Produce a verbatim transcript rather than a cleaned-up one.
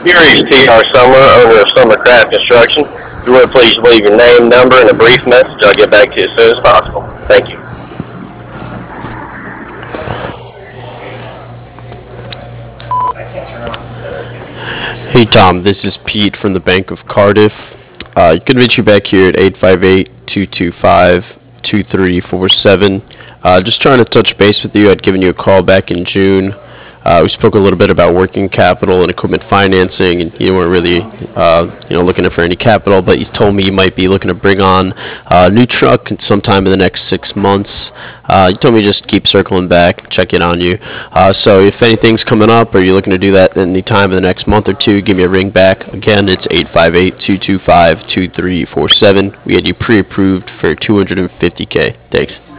You reached T R Summer, owner of Summer Craft Construction. If you would, please leave your name, number, and a brief message. I'll get back to you as soon as possible. Thank you. Hey Tom, this is Pete from the Bank of Cardiff. Uh, you can reach me back here at eight five eight, two two five, two three four seven. Uh, just trying to touch base with you. I'd given you a call back in June. Uh, we spoke a little bit about working capital and equipment financing, and you weren't really, uh, you know, looking for any capital, but you told me you might be looking to bring on uh, a new truck sometime in the next six months. Uh, you told me just keep circling back, check in on you. Uh, so if anything's coming up or you're looking to do that any time in the next month or two, give me a ring back. Again, it's eight five eight, two two five, two three four seven. We had you pre-approved for two hundred fifty K. Thanks.